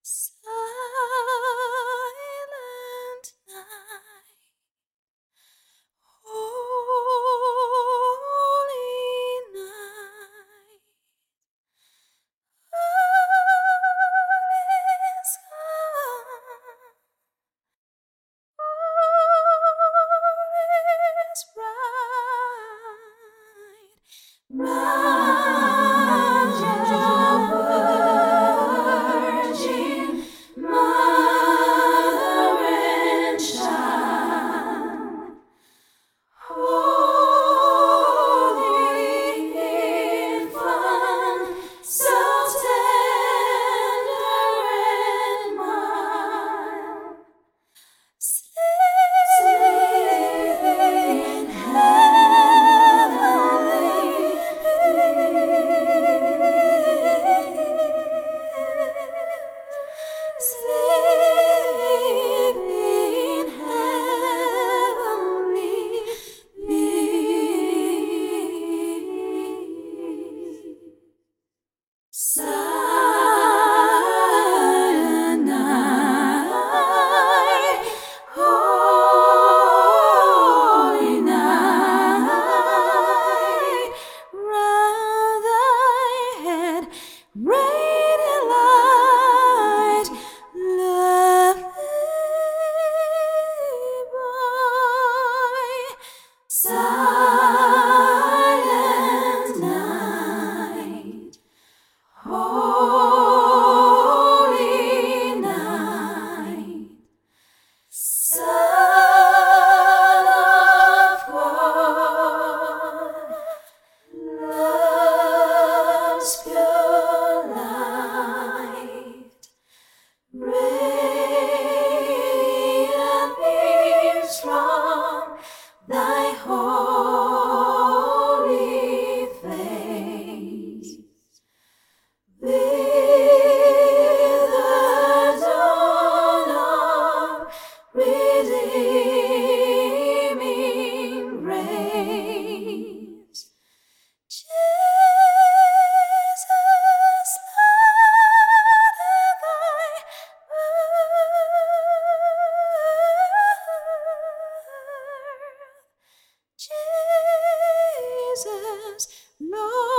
Silent night, holy night, all is calm, all is bright. Round your Virgin Mother and Child, Holy Infant, so tender and mild, sleep in heavenly peace. Silent night, holy night, round thy head radiant light, lovely boy. Silent night, holy night, Son of God, love's pure light, radiant beams from thy holy face. With the dawn of redeeming grace, Jesus lighted thy birth. Jesus, Lord.